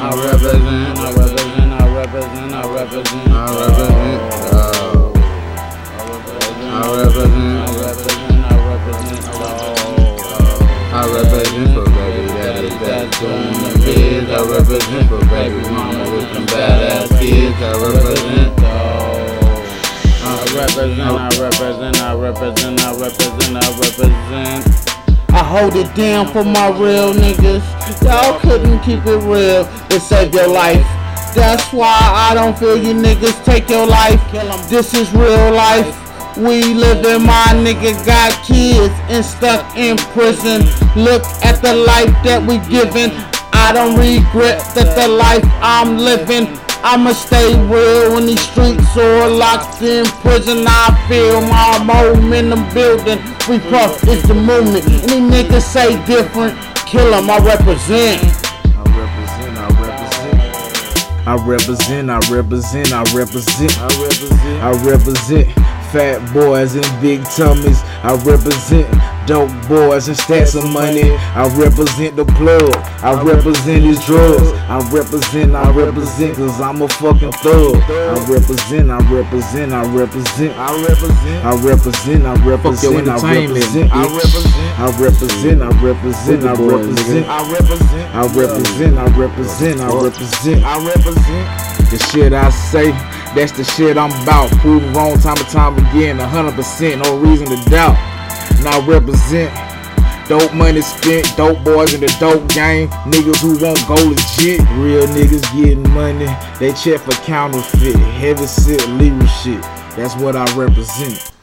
I represent, I represent, I represent, I represent, I represent, I represent, I represent, I represent, I represent for baby daddy that's doing the biz. I represent for baby mama with them badass kids. I represent, I represent, I represent, I represent, I represent, I represent. I hold it down for my real niggas. Y'all couldn't keep it real to save your life. That's why I don't feel you niggas take your life. This is real life. We living, my nigga got kids and stuck in prison. Look at the life that we giving. I don't regret that the life I'm living. I'ma stay real in these streets or locked in prison. I feel my momentum building. We puff, it's the movement. Any niggas say different, kill 'em, I represent. I represent, I represent. I represent, I represent, I represent. I represent, I represent. Fat boys and big tummies. I represent dope boys and stacks of money. I represent the plug. I represent his drugs. I represent cause I'm a fucking thug. I represent, I represent, I represent. I represent, I represent, I represent, I represent. I represent, I represent, I represent. I represent, I represent, I represent, I represent. I represent. The shit I say, that's the shit I'm about. Proving wrong time and time again, 100%, no reason to doubt. And I represent dope money spent, dope boys in the dope game, niggas who won't go legit. Real niggas getting money, they check for counterfeit, heavy set legal shit. That's what I represent.